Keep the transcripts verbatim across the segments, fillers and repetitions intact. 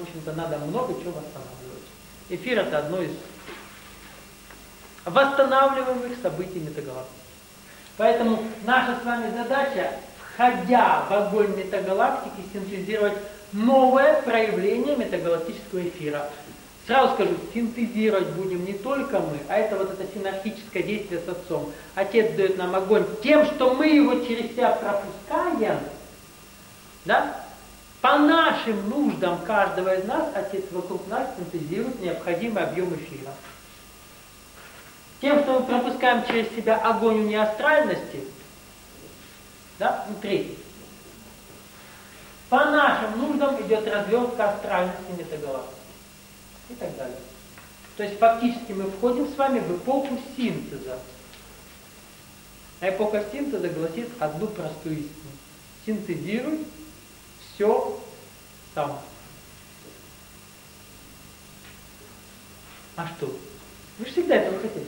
общем-то, надо много чего восстанавливать. Эфир это одно из восстанавливаемых событий метагалактики. Поэтому наша с вами задача, входя в огонь метагалактики, синтезировать новое проявление метагалактического эфира. Сразу скажу, синтезировать будем не только мы, а это вот это синергическое действие с Отцом. Отец дает нам огонь тем, что мы его через себя пропускаем, да? По нашим нуждам каждого из нас Отец вокруг нас синтезирует необходимый объем эфира. Тем, что мы пропускаем через себя огонь неастральности, да, внутри, по нашим нуждам идет развертка астральности метагалактики. И так далее. То есть фактически мы входим с вами в эпоху синтеза. А эпоха синтеза гласит одну простую истину. Синтезируй все сам. А что? Вы же всегда этого хотели.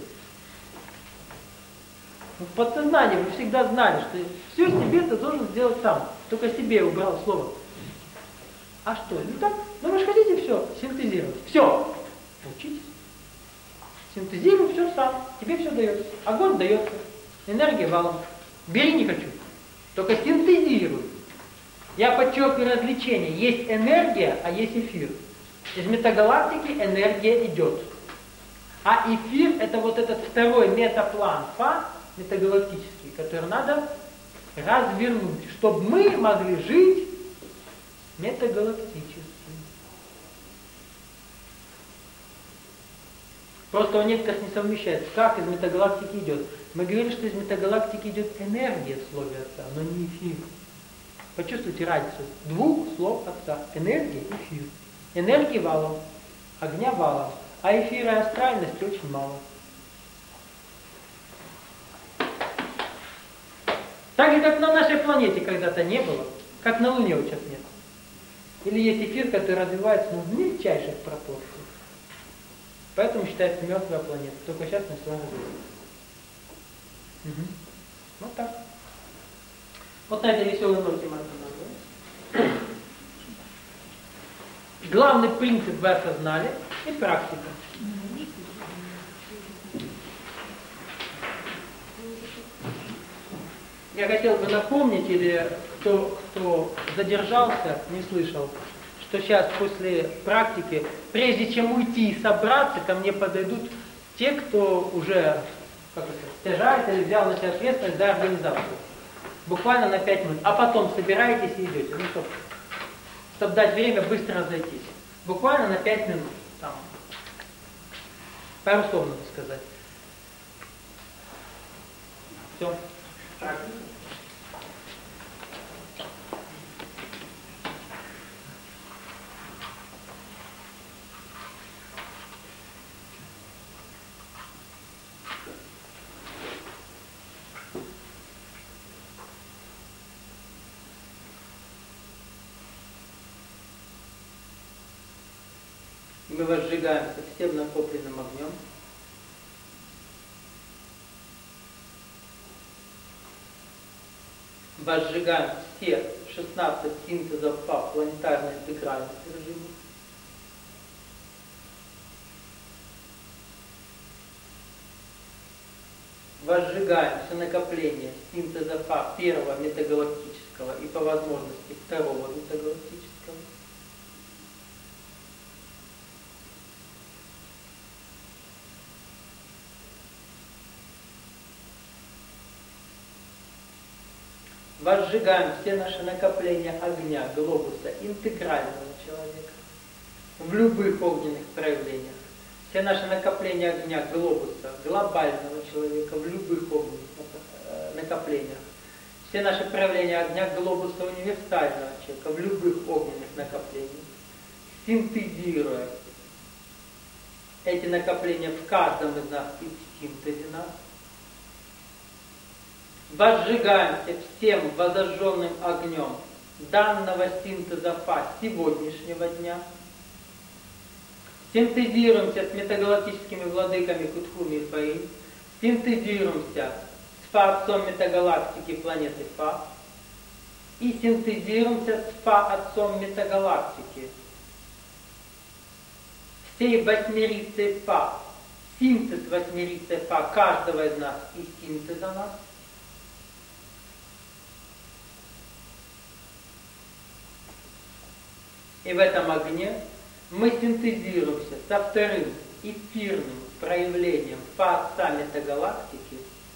В подсознании вы всегда знали, что все себе ты должен сделать сам. Только себе убрал слово. А что? Ну так, ну вы же хотите все синтезировать. Все. Учитесь. Синтезируй все сам. Тебе все дается. Огонь дается. Энергия валом. Бери не хочу. Только синтезируй. Я подчеркиваю различение. Есть энергия, а есть эфир. Из метагалактики энергия идет. А эфир это вот этот второй метаплан фа, метагалактический, который надо развернуть, чтобы мы могли жить метагалактически. Просто у некоторых не совмещается. Как из метагалактики идет? Мы говорили, что из метагалактики идет энергия в слове Отца, но не эфир. Почувствуйте разницу двух слов Отца. Энергия и эфир. Энергии валом, огня валом, а эфира и астральности очень мало. Так же, как на нашей планете когда-то не было, как на Луне вот сейчас нет. Или есть эфир, который развивается ну, в мельчайших пропорциях. Поэтому считается мертвая планета. Только сейчас мы с вами живем. Угу. Вот так. Вот на этой веселой ноте мы остановились. Главный принцип вы осознали и практика. Я хотел бы напомнить, или кто, кто задержался, не слышал, что сейчас после практики, прежде чем уйти и собраться, ко мне подойдут те, кто уже как это, стяжает или взял на себя ответственность за организацию. Буквально на пять минут. А потом собираетесь и идете. Ну, чтобы, чтобы дать время быстро разойтись. Буквально на пять минут. Там. Пару слов надо сказать. Все. Мы возжигаемся всем накопленным огнем. Возжигаем все шестнадцать синтезов по планетарной интегральности режима. Возжигаем все накопления синтеза Фа первого метагалактического и по возможности второго метагалактического. Возжигаем все наши накопления огня, глобуса, интегрального человека в любых огненных проявлениях. Все наши накопления огня, глобуса, глобального человека в любых огненных накоплениях. Все наши проявления огня, глобуса, универсального человека в любых огненных накоплениях. Синтезируя эти накопления в каждом из нас и в синтезе нас. Возжигаемся всем возожженным огнем данного синтеза Фа сегодняшнего дня. Синтезируемся с метагалактическими владыками Кутхуми и Фаи. Синтезируемся с Фа-отцом метагалактики планеты Фа. И синтезируемся с Фа-отцом метагалактики всей восьмерицей Фа, синтез восьмерицей Фа каждого из нас и синтеза нас. И в этом огне мы синтезируемся со вторым эфирным проявлением Фа Отца метагалактики,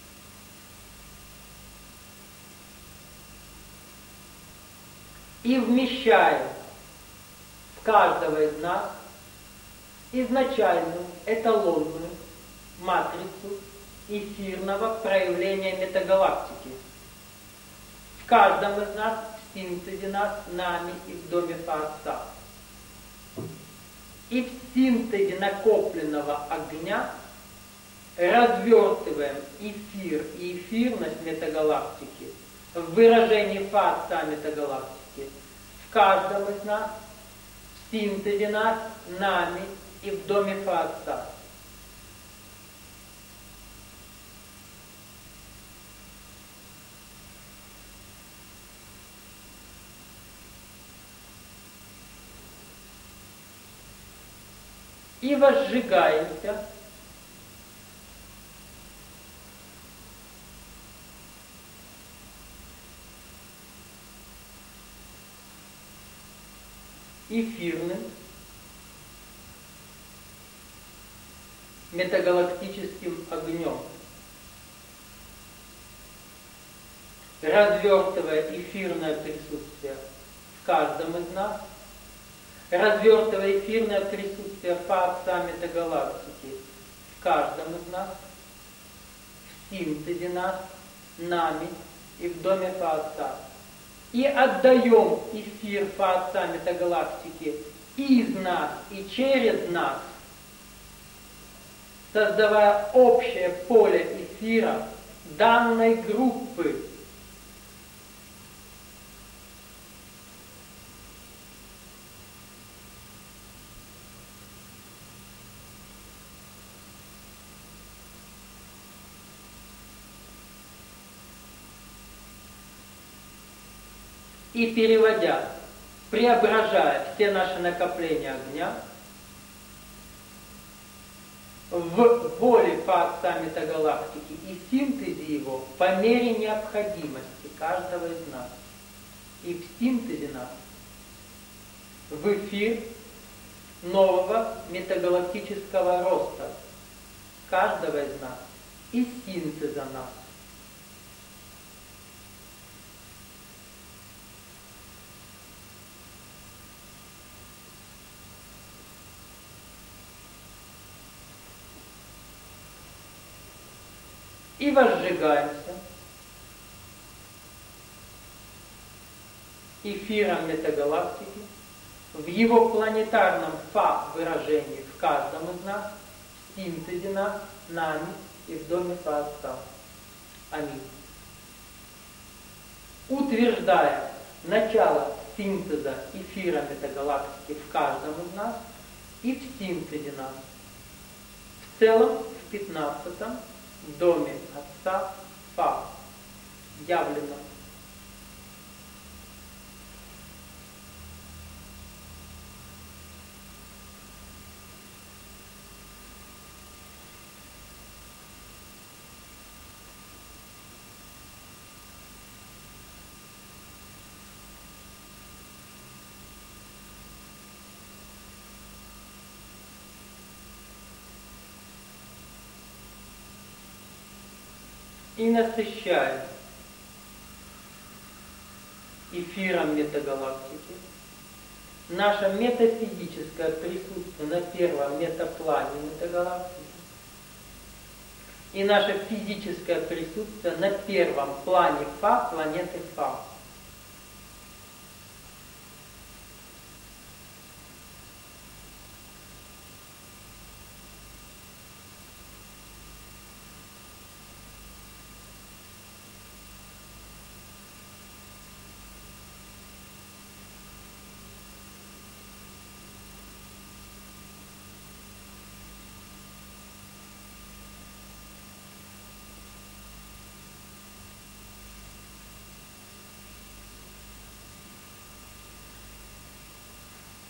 и вмещаем в каждого из нас изначальную эталонную матрицу эфирного проявления метагалактики. В каждом из нас, в синтезе нас, нами и в доме Фа Отца. И в синтезе накопленного огня развертываем эфир и эфирность метагалактики в выражении Фа Отца метагалактики в каждом из нас, в синтезе нас, нами и в доме Фа Отца. И возжигаемся эфирным метагалактическим огнем, развертывая эфирное присутствие в каждом из нас, развертывая эфирное присутствие Фа Отца метагалактики в каждом из нас, в синтезе нас, нами и в доме Фа Отца. И отдаем эфир Фа Отца метагалактики из нас и через нас, создавая общее поле эфира данной группы. И переводя, преображая все наши накопления огня в воле Фа Отца метагалактики и синтезе его по мере необходимости каждого из нас. И в синтезе нас в эфир нового метагалактического роста каждого из нас и синтеза нас. И возжигаемся эфиром метагалактики в его планетарном Фа выражении в каждом из нас, в синтезе нас, нами и в доме Фа Отца. Аминь. Утверждая начало синтеза эфира метагалактики в каждом из нас и в синтезе нас, в целом в пятнадцатом в доме Отца Фа явлено. И насыщаем эфиром метагалактики наше метафизическое присутствие на первом метаплане метагалактики и наше физическое присутствие на первом плане Фа планеты Фа.